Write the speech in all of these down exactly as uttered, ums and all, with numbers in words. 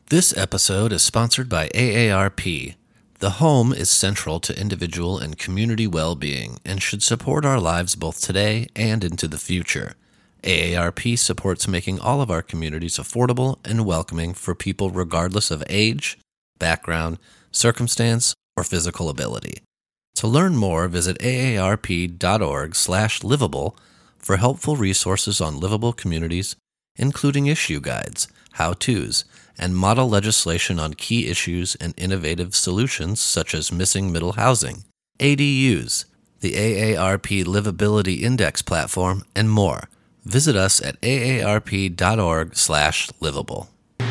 This episode is sponsored by A A R P. The home is central to individual and community well-being and should support our lives both today and into the future. A A R P supports making all of our communities affordable and welcoming for people regardless of age, background, circumstance, or physical ability. To learn more, visit aarp.org slash livable for helpful resources on livable communities, including issue guides, how-tos, and model legislation on key issues and innovative solutions such as missing middle housing, A D Us, the A A R P Livability Index platform, and more. Visit us at aarp.org slash livable.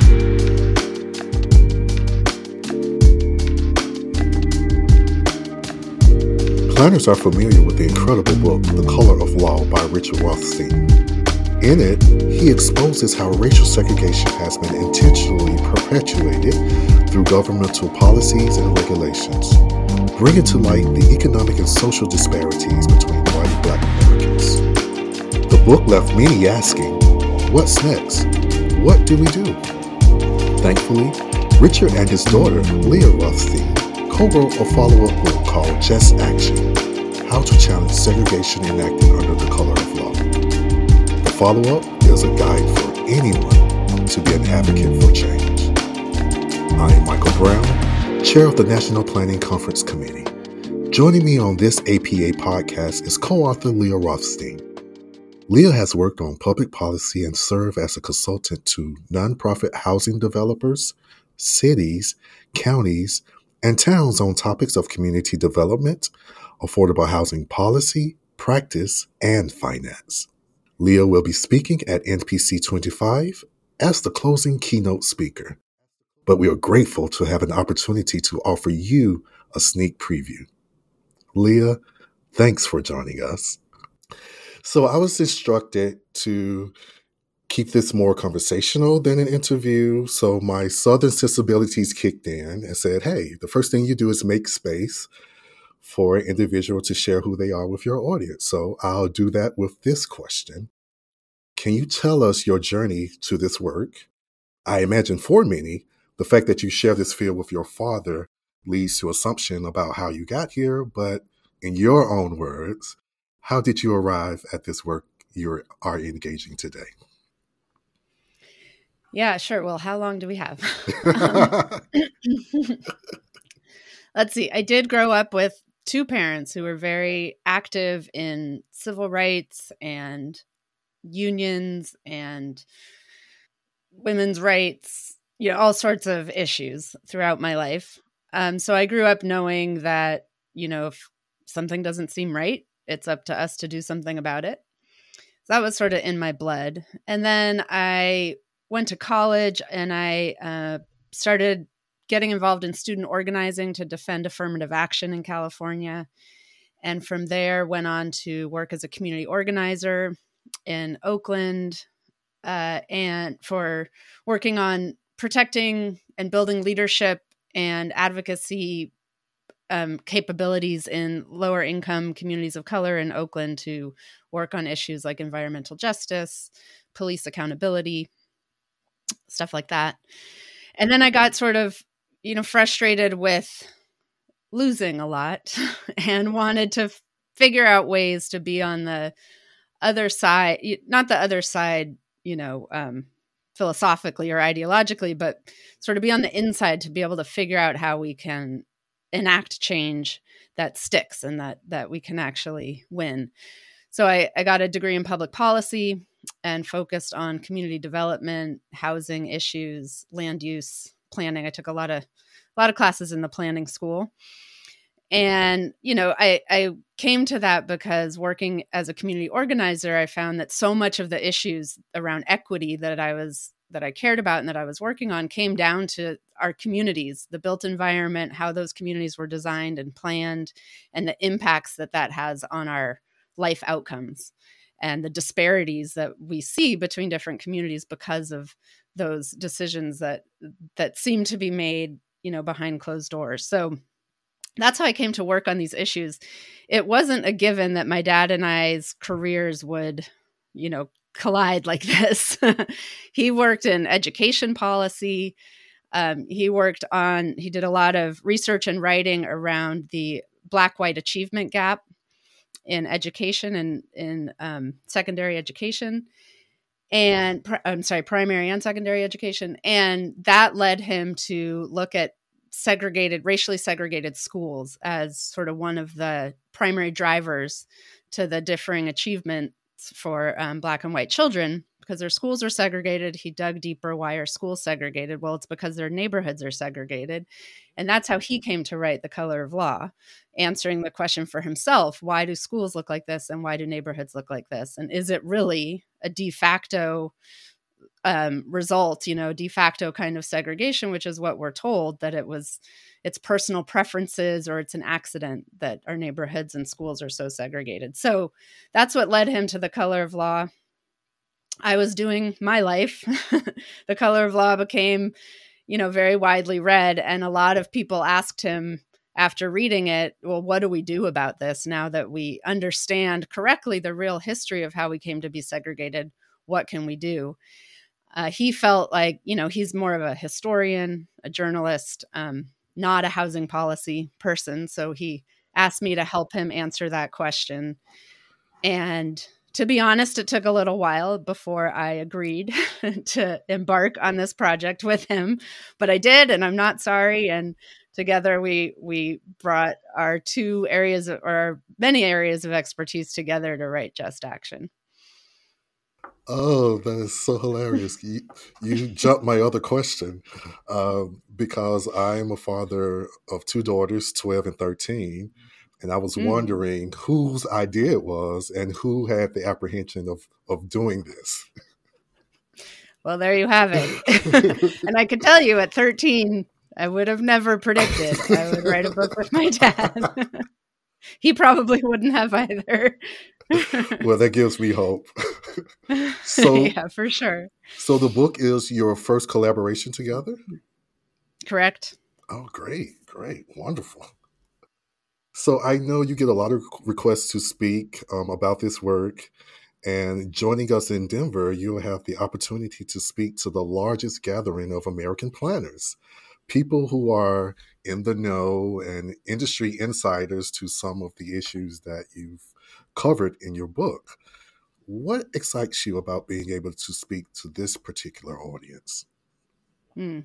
Planners are familiar with the incredible book, The Color of Law by Richard Rothstein. In it, he exposes how racial segregation has been intentionally perpetuated through governmental policies and regulations, bringing to light the economic and social disparities between white and black Americans. The book left many asking, what's next? What do we do? Thankfully, Richard and his daughter, Leah Rothstein, co-wrote a follow-up book called Just Action: How to Challenge Segregation Enacted Under the Color of Law. The follow-up is a guide for anyone to be an advocate for change. I am Michael Brown, Chair of the National Planning Conference Committee. Joining me on this A P A podcast is co-author Leah Rothstein. Leah has worked on public policy and served as a consultant to nonprofit housing developers, cities, counties, and towns on topics of community development, affordable housing policy, practice, and finance. Leah will be speaking at N P C twenty-five as the closing keynote speaker, but we are grateful to have an opportunity to offer you a sneak preview. Leah, thanks for joining us. So I was instructed to keep this more conversational than an interview, so my Southern sensibilities kicked in and said, hey, the first thing you do is make space for an individual to share who they are with your audience. So I'll do that with this question. Can you tell us your journey to this work? I imagine for many, the fact that you share this field with your father leads to assumption about how you got here, but in your own words, how did you arrive at this work you are engaging today? Yeah, sure. Well, how long do we have? um, let's see. I did grow up with two parents who were very active in civil rights and unions and women's rights, you know, all sorts of issues throughout my life. Um, so I grew up knowing that, you know, if something doesn't seem right, it's up to us to do something about it. So that was sort of in my blood. And then I went to college and I uh, started getting involved in student organizing to defend affirmative action in California. And from there went on to work as a community organizer in Oakland uh, and for working on protecting and building leadership and advocacy um, capabilities in lower income communities of color in Oakland to work on issues like environmental justice, police accountability, stuff like that. And then I got sort of, you know, frustrated with losing a lot and wanted to f- figure out ways to be on the other side, not the other side, you know, um, philosophically or ideologically, but sort of be on the inside to be able to figure out how we can enact change that sticks and that that we can actually win. So I, I got a degree in public policy and focused on community development, housing issues, land use, planning. I took a lot of a lot of classes in the planning school. And, you know, I, I came to that because working as a community organizer, I found that so much of the issues around equity that I was that I cared about and that I was working on came down to our communities, the built environment, how those communities were designed and planned, and the impacts that that has on our life outcomes and the disparities that we see between different communities because of those decisions that that seem to be made, you know, behind closed doors. So that's how I came to work on these issues. It wasn't a given that my dad and I's careers would, you know, collide like this. He worked in education policy. Um, he worked on, he did a lot of research and writing around the Black-white achievement gap in education and in um, secondary education. And I'm sorry, primary and secondary education. And that led him to look at segregated, racially segregated schools as sort of one of the primary drivers to the differing achievements for um, Black and white children, because their schools are segregated. He dug deeper. Why are schools segregated? Well, it's because their neighborhoods are segregated. And that's how he came to write The Color of Law, answering the question for himself, why do schools look like this and why do neighborhoods look like this? And is it really a de facto um, result, you know, de facto kind of segregation, which is what we're told, that it was, it's personal preferences or it's an accident that our neighborhoods and schools are so segregated. So that's what led him to The Color of Law. I was doing my life. The Color of Law became, you know, very widely read. And a lot of people asked him after reading it, well, what do we do about this now that we understand correctly the real history of how we came to be segregated? What can we do? Uh, he felt like, you know, he's more of a historian, a journalist, um, not a housing policy person. So he asked me to help him answer that question. And to be honest, it took a little while before I agreed to embark on this project with him, but I did, and I'm not sorry. And together we we brought our two areas of, or many areas of expertise together to write Just Action. Oh, that is so hilarious. you, you jumped my other question uh, because I'm a father of two daughters, twelve and thirteen. And I was mm. wondering whose idea it was and who had the apprehension of, of doing this. Well, there you have it. And I could tell you at thirteen, I would have never predicted I would write a book with my dad. He probably wouldn't have either. Well, that gives me hope. So, yeah, for sure. So the book is your first collaboration together? Correct. Oh, great, great, wonderful. So I know you get a lot of requests to speak um, about this work, and joining us in Denver, you'll have the opportunity to speak to the largest gathering of American planners, people who are in the know and industry insiders to some of the issues that you've covered in your book. What excites you about being able to speak to this particular audience? Hmm.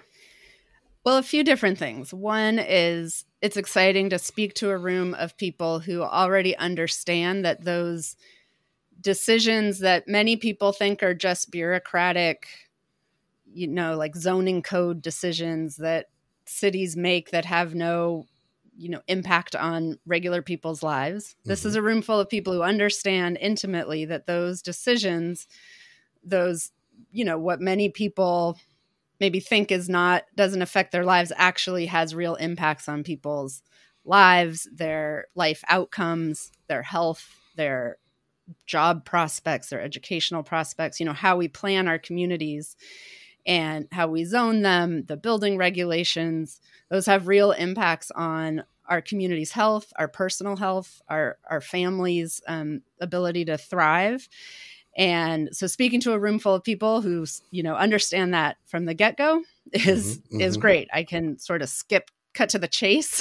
Well, a few different things. One is it's exciting to speak to a room of people who already understand that those decisions that many people think are just bureaucratic, you know, like zoning code decisions that cities make that have no, you know, impact on regular people's lives. Mm-hmm. This is a room full of people who understand intimately that those decisions, those, you know, what many people maybe think is not, doesn't affect their lives, actually has real impacts on people's lives, their life outcomes, their health, their job prospects, their educational prospects, you know, how we plan our communities and how we zone them, the building regulations, those have real impacts on our community's health, our personal health, our, our families' um, ability to thrive. And so speaking to a room full of people who, you know, understand that from the get-go is, mm-hmm, is mm-hmm. great. I can sort of skip, cut to the chase.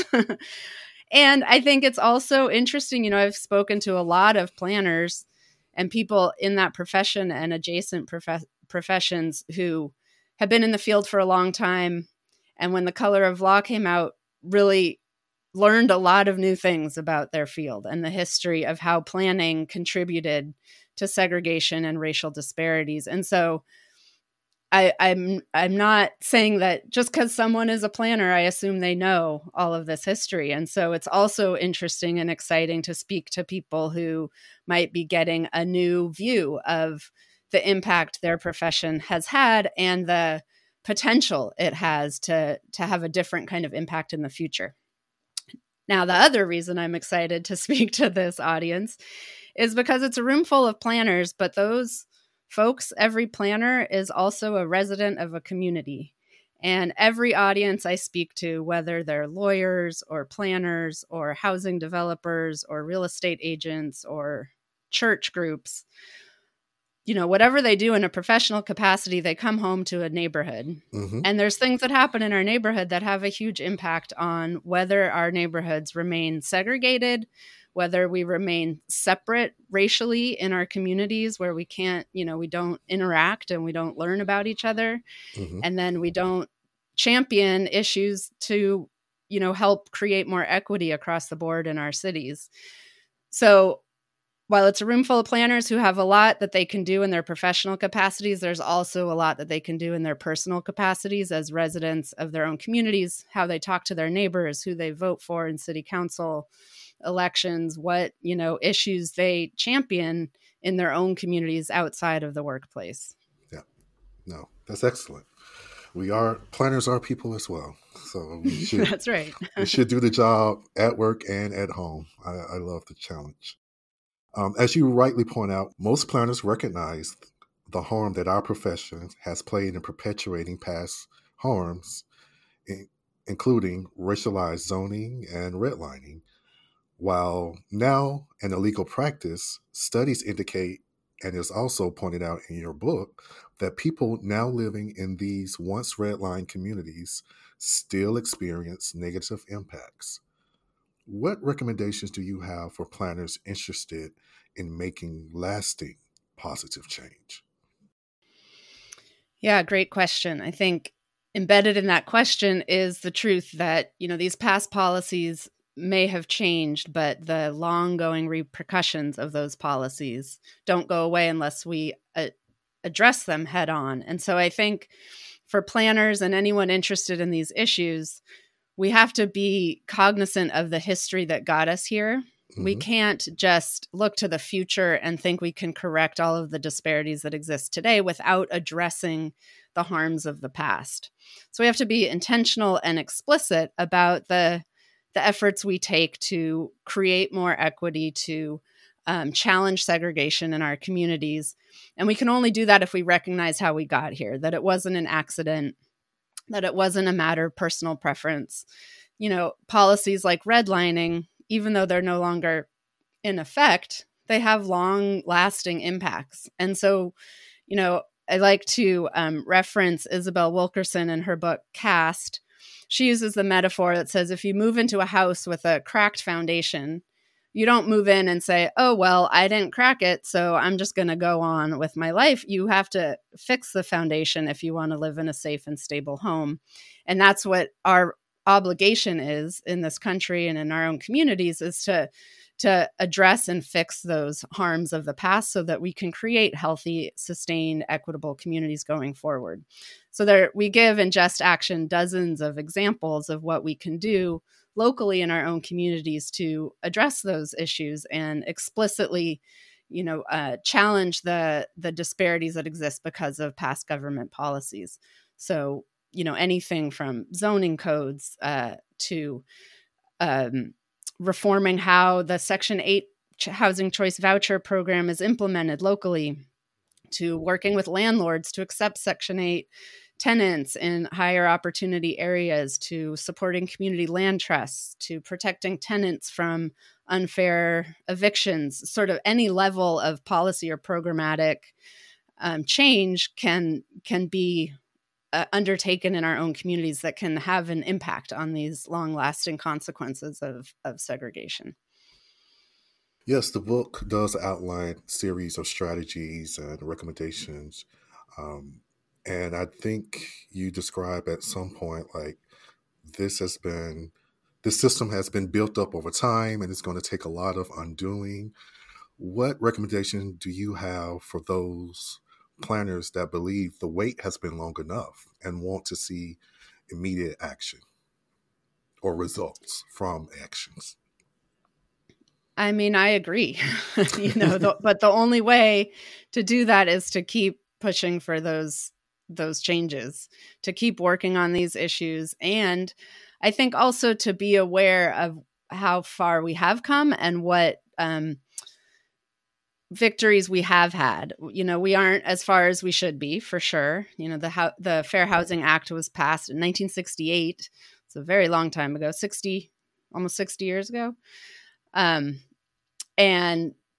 And I think it's also interesting, you know, I've spoken to a lot of planners and people in that profession and adjacent prof- professions who have been in the field for a long time. And when The Color of Law came out, really learned a lot of new things about their field and the history of how planning contributed to segregation and racial disparities. And so I, I'm I'm not saying that just because someone is a planner, I assume they know all of this history. And so it's also interesting and exciting to speak to people who might be getting a new view of the impact their profession has had and the potential it has to, to have a different kind of impact in the future. Now, the other reason I'm excited to speak to this audience is because it's a room full of planners, but those folks, every planner is also a resident of a community. And every audience I speak to, whether they're lawyers or planners or housing developers or real estate agents or church groups, you know, whatever they do in a professional capacity, they come home to a neighborhood. Mm-hmm. And there's things that happen in our neighborhood that have a huge impact on whether our neighborhoods remain segregated, whether we remain separate racially in our communities where we can't, you know, we don't interact and we don't learn about each other. Mm-hmm. And then we don't champion issues to, you know, help create more equity across the board in our cities. So while it's a room full of planners who have a lot that they can do in their professional capacities, there's also a lot that they can do in their personal capacities as residents of their own communities, how they talk to their neighbors, who they vote for in city council elections, what, you know, issues they champion in their own communities outside of the workplace. Yeah, no, that's excellent. We are, planners are people as well. So we should, that's right. we should do the job at work and at home. I, I love the challenge. Um, as you rightly point out, most planners recognize the harm that our profession has played in perpetuating past harms, in, including racialized zoning and redlining. While now an illegal practice, studies indicate, and is also pointed out in your book, that people now living in these once redlined communities still experience negative impacts. What recommendations do you have for planners interested in making lasting positive change? Yeah, great question. I think embedded in that question is the truth that, you know, these past policies may have changed, but the long-going repercussions of those policies don't go away unless we uh, address them head on. And so I think for planners and anyone interested in these issues, we have to be cognizant of the history that got us here. Mm-hmm. We can't just look to the future and think we can correct all of the disparities that exist today without addressing the harms of the past. So we have to be intentional and explicit about the, the efforts we take to create more equity, to um, challenge segregation in our communities. And we can only do that if we recognize how we got here, that it wasn't an accident, that it wasn't a matter of personal preference. You know, policies like redlining, even though they're no longer in effect, they have long-lasting impacts. And so, you know, I like to um, reference Isabel Wilkerson in her book, Cast. She uses the metaphor that says, if you move into a house with a cracked foundation, you don't move in and say, oh, well, I didn't crack it, so I'm just going to go on with my life. You have to fix the foundation if you want to live in a safe and stable home. And that's what our obligation is in this country and in our own communities, is to, to address and fix those harms of the past so that we can create healthy, sustained, equitable communities going forward. So there, we give in Just Action dozens of examples of what we can do locally in our own communities to address those issues and explicitly, you know, uh, challenge the the disparities that exist because of past government policies. So, you know, anything from zoning codes uh, to um, reforming how the Section eight housing choice voucher program is implemented locally, to working with landlords to accept Section eight tenants in higher opportunity areas, to supporting community land trusts, to protecting tenants from unfair evictions. Sort of any level of policy or programmatic um, change can can be uh, undertaken in our own communities that can have an impact on these long-lasting consequences of, of segregation. Yes, the book does outline a series of strategies and recommendations. Um, and I think you describe at some point, like, this has been, this system has been built up over time and it's going to take a lot of undoing. What recommendation do you have for those planners that believe the wait has been long enough and want to see immediate action or results from actions? I mean, I agree, you know, the, but the only way to do that is to keep pushing for those those changes, to keep working on these issues. And I think also to be aware of how far we have come and what um, victories we have had. You know, we aren't as far as we should be, for sure. You know, the ho- the Fair Housing Act was passed in nineteen sixty-eight. It's a very long time ago, sixty, almost sixty years ago. Um, and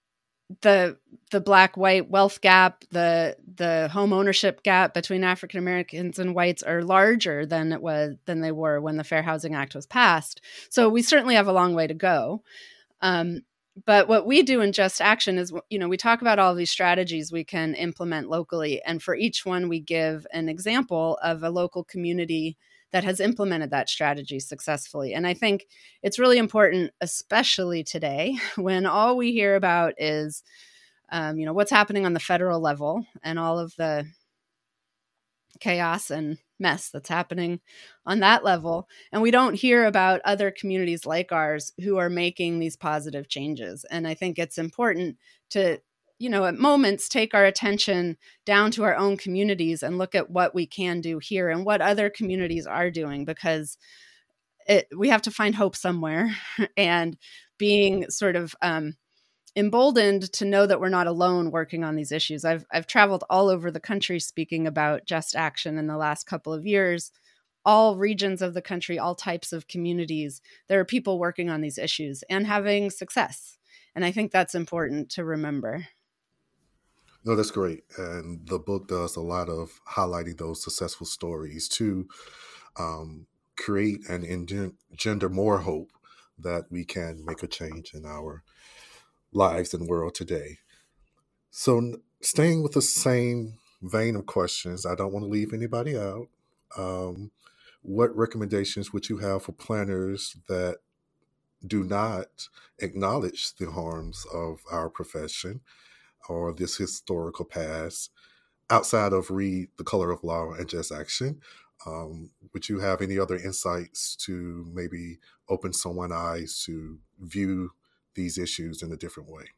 the the black white wealth gap, the the home ownership gap between African Americans and whites are larger than it was than they were when the Fair Housing Act was passed. So we certainly have a long way to go. Um, but what we do in Just Action is, you know, we talk about all these strategies we can implement locally, and for each one we give an example of a local community that has implemented that strategy successfully. And I think it's really important, especially today, when all we hear about is, um, you know, what's happening on the federal level and all of the chaos and mess that's happening on that level. And we don't hear about other communities like ours who are making these positive changes. And I think it's important to, you know, at moments take our attention down to our own communities and look at what we can do here and what other communities are doing, because it, we have to find hope somewhere. And being sort of um, emboldened to know that we're not alone working on these issues. I've I've traveled all over the country speaking about Just Action in the last couple of years. All regions of the country, all types of communities, there are people working on these issues and having success. And I think that's important to remember. No, that's great. And the book does a lot of highlighting those successful stories to um, create and engender more hope that we can make a change in our lives and world today. So staying with the same vein of questions, I don't want to leave anybody out. Um, what recommendations would you have for planners that do not acknowledge the harms of our profession or this historical past outside of read The Color of Law and Just Action? Um, would you have any other insights to maybe open someone's eyes to view these issues in a different way?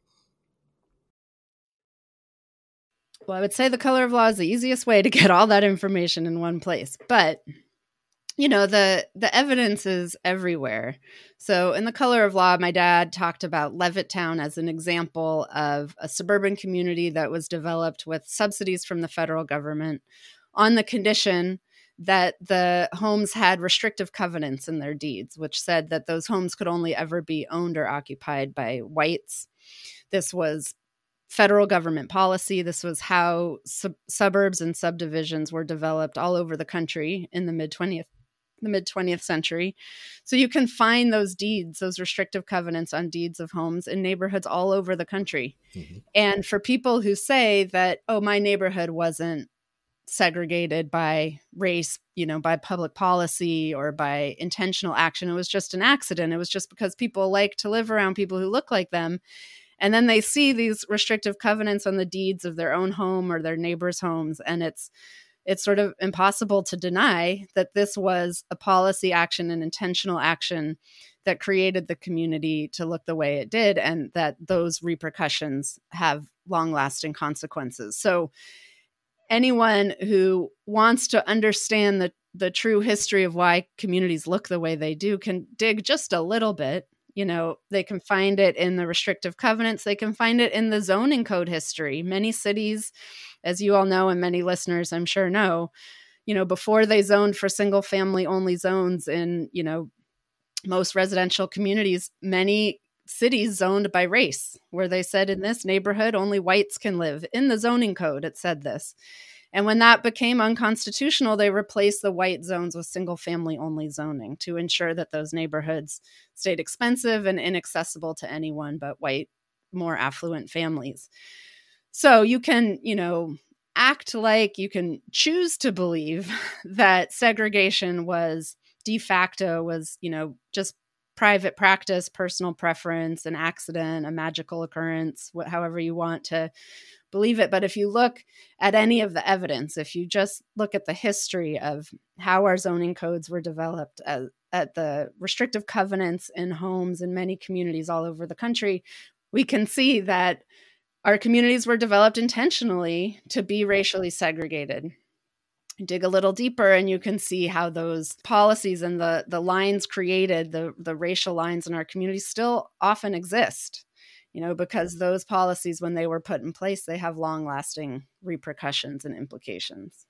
Well, I would say The Color of Law is the easiest way to get all that information in one place. But, you know, the the evidence is everywhere. So in The Color of Law, my dad talked about Levittown as an example of a suburban community that was developed with subsidies from the federal government on the condition that the homes had restrictive covenants in their deeds, which said that those homes could only ever be owned or occupied by whites. This was federal government policy. This was how sub- suburbs and subdivisions were developed all over the country in the mid twentieth the mid twentieth century. So you can find those deeds, those restrictive covenants on deeds of homes in neighborhoods all over the country. Mm-hmm. And for people who say that, oh, my neighborhood wasn't segregated by race, you know, by public policy or by intentional action, it was just an accident. It was just because people like to live around people who look like them. And then they see these restrictive covenants on the deeds of their own home or their neighbors' homes. And it's it's sort of impossible to deny that this was a policy action, an intentional action that created the community to look the way it did, and that those repercussions have long-lasting consequences. So anyone who wants to understand the, the true history of why communities look the way they do can dig just a little bit. You know, they can find it in the restrictive covenants. They can find it in the zoning code history. Many cities, as you all know, and many listeners I'm sure know, you know, before they zoned for single family only zones in, you know, most residential communities, many cities zoned by race, where they said in this neighborhood, only whites can live. In the zoning code, it said this. And when that became unconstitutional, they replaced the white zones with single family only zoning to ensure that those neighborhoods stayed expensive and inaccessible to anyone but white, more affluent families. So you can, you know, act like you can choose to believe that segregation was de facto, was, you know, just private practice, personal preference, an accident, a magical occurrence, what, however you want to believe it. But if you look at any of the evidence, if you just look at the history of how our zoning codes were developed, at, at the restrictive covenants in homes in many communities all over the country, we can see that our communities were developed intentionally to be racially segregated. Dig a little deeper and you can see how those policies and the, the lines created, the, the racial lines in our community still often exist. You know, because those policies, when they were put in place, they have long-lasting repercussions and implications.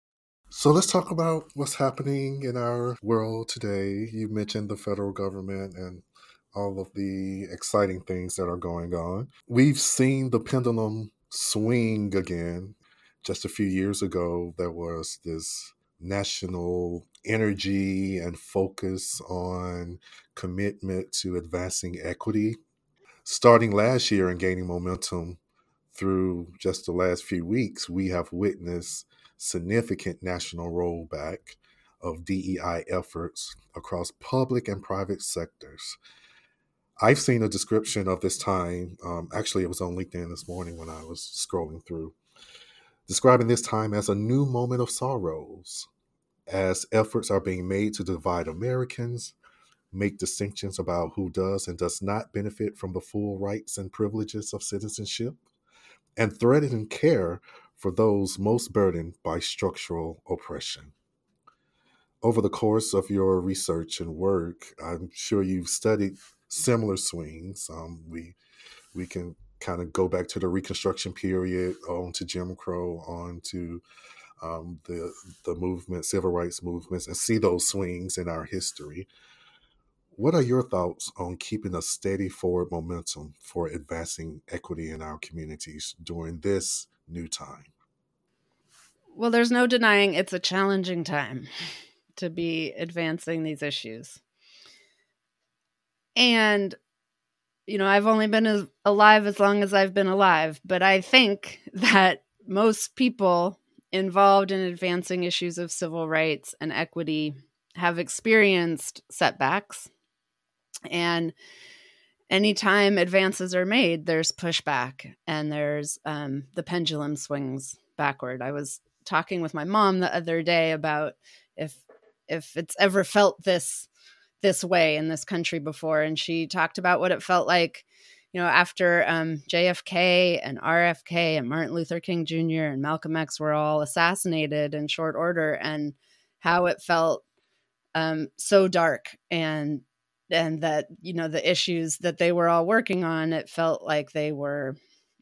So let's talk about what's happening in our world today. You mentioned the federal government and all of the exciting things that are going on. We've seen the pendulum swing again. Just a few years ago, there was this national energy and focus on commitment to advancing equity. Starting last year and gaining momentum through just the last few weeks, we have witnessed significant national rollback of D E I efforts across public and private sectors. I've seen a description of this time. Um, actually, it was on LinkedIn this morning when I was scrolling through, describing this time as a new moment of sorrows, as efforts are being made to divide Americans, make distinctions about who does and does not benefit from the full rights and privileges of citizenship, and threaten care for those most burdened by structural oppression. Over the course of your research and work, I'm sure you've studied similar swings. Um, we we can kind of go back to the Reconstruction period, on to Jim Crow, on to um, the the movement, civil rights movements, and see those swings in our history. What are your thoughts on keeping a steady forward momentum for advancing equity in our communities during this new time? Well, there's no denying it's a challenging time to be advancing these issues. And, you know, I've only been as alive as long as I've been alive, but I think that most people involved in advancing issues of civil rights and equity have experienced setbacks. And anytime advances are made, there's pushback and there's um, the pendulum swings backward. I was talking with my mom the other day about if if it's ever felt this this way in this country before, and she talked about what it felt like, you know, after um, J F K and R F K and Martin Luther King Junior and Malcolm X were all assassinated in short order, and how it felt um, so dark, and and that, you know, the issues that they were all working on, it felt like they were,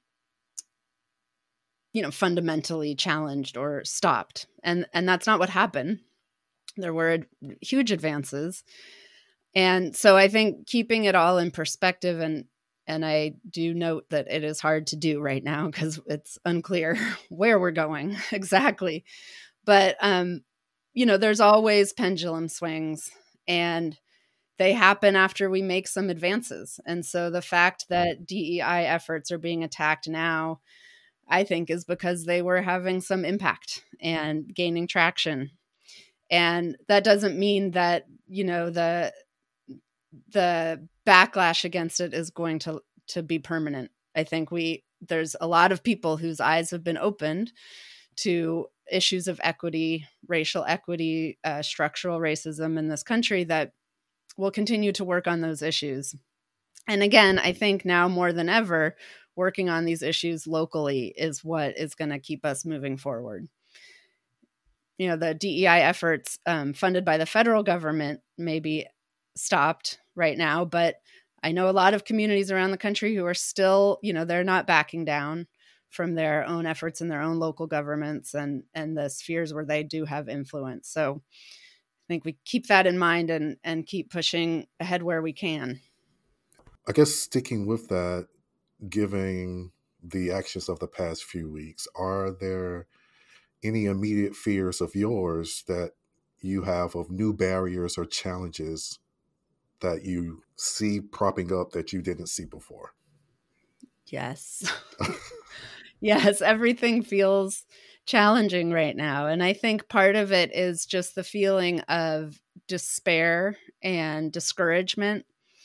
you know, fundamentally challenged or stopped. And and that's not what happened. There were huge advances. And so I think keeping it all in perspective, and and I do note that it is hard to do right now because it's unclear where we're going exactly. But, um, you know, there's always pendulum swings, and they happen after we make some advances. And so the fact that D E I efforts are being attacked now, I think, is because they were having some impact and gaining traction. And that doesn't mean that, you know, the the backlash against it is going to, to be permanent. I think we there's a lot of people whose eyes have been opened to issues of equity, racial equity, uh, structural racism in this country that will continue to work on those issues. And again, I think now more than ever, working on these issues locally is what is going to keep us moving forward. You know, the D E I efforts um, funded by the federal government may be stopped right now, but I know a lot of communities around the country who are still, you know, they're not backing down from their own efforts in their own local governments and, and the spheres where they do have influence. So I think we keep that in mind and, and keep pushing ahead where we can. I guess sticking with that, given the actions of the past few weeks, are there any immediate fears of yours that you have of new barriers or challenges that you see propping up that you didn't see before? Yes. Yes, everything feels challenging right now. And I think part of it is just the feeling of despair and discouragement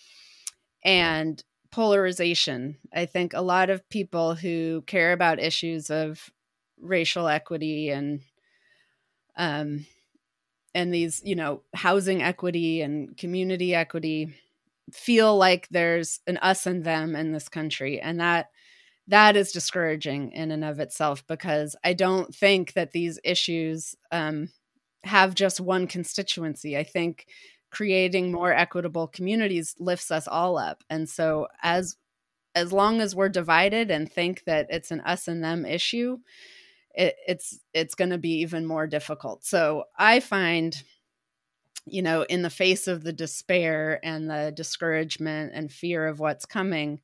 and polarization. I think a lot of people who care about issues of racial equity and um, and these, you know, housing equity and community equity feel like there's an us and them in this country. And that that is discouraging in and of itself, because I don't think that these issues um, have just one constituency. I think creating more equitable communities lifts us all up. And so as as long as we're divided and think that it's an us and them issue, it, it's it's going to be even more difficult. So I find you know, in the face of the despair and the discouragement and fear of what's coming,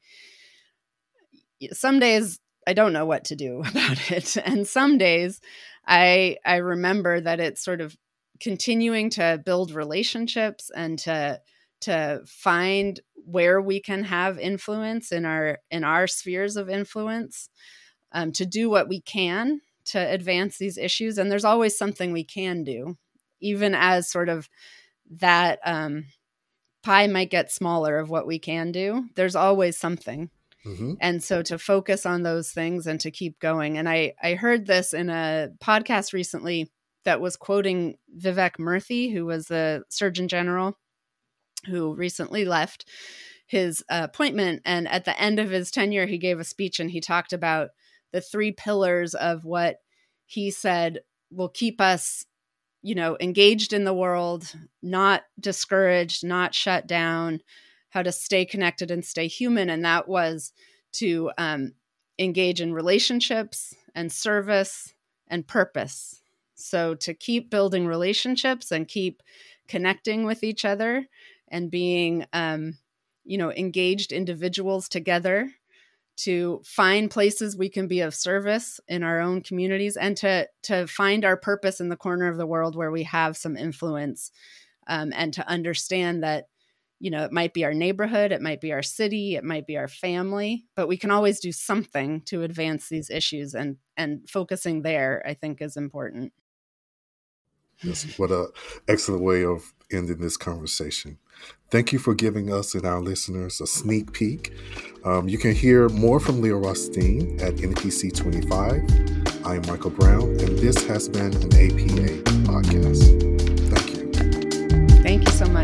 some days I don't know what to do about it. And some days I I remember that it's sort of continuing to build relationships and to to find where we can have influence in our in our spheres of influence, um, to do what we can to advance these issues. And there's always something we can do, even as sort of that um, pie might get smaller of what we can do. There's always something. Mm-hmm. And so to focus on those things and to keep going. And I, I heard this in a podcast recently that was quoting Vivek Murthy, who was the Surgeon General who recently left his uh, appointment. And at the end of his tenure, he gave a speech and he talked about the three pillars of what he said will keep us, you know, engaged in the world, not discouraged, not shut down, how to stay connected and stay human. And that was to um, engage in relationships and service and purpose. So to keep building relationships and keep connecting with each other and being, um, you know, engaged individuals together, to find places we can be of service in our own communities, and to to find our purpose in the corner of the world where we have some influence, um, and to understand that, you know, it might be our neighborhood, it might be our city, it might be our family, but we can always do something to advance these issues, and and focusing there, I think, is important. Yes, what an excellent way of ending this conversation. Thank you for giving us and our listeners a sneak peek. Um, you can hear more from Leah Rothstein at N P C twenty-five. I'm Michael Brown, and this has been an A P A podcast. Thank you. Thank you so much.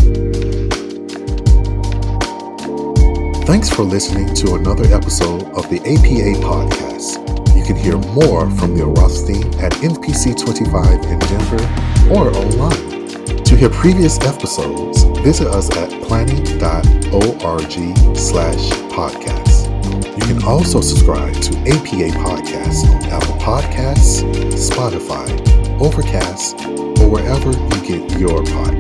Thanks for listening to another episode of the A P A podcast. You can hear more from Leah Rothstein at N P C twenty-five in Denver or online. To hear previous episodes, visit us at planning dot org slash podcast. You can also subscribe to A P A Podcasts on Apple Podcasts, Spotify, Overcast, or wherever you get your podcasts.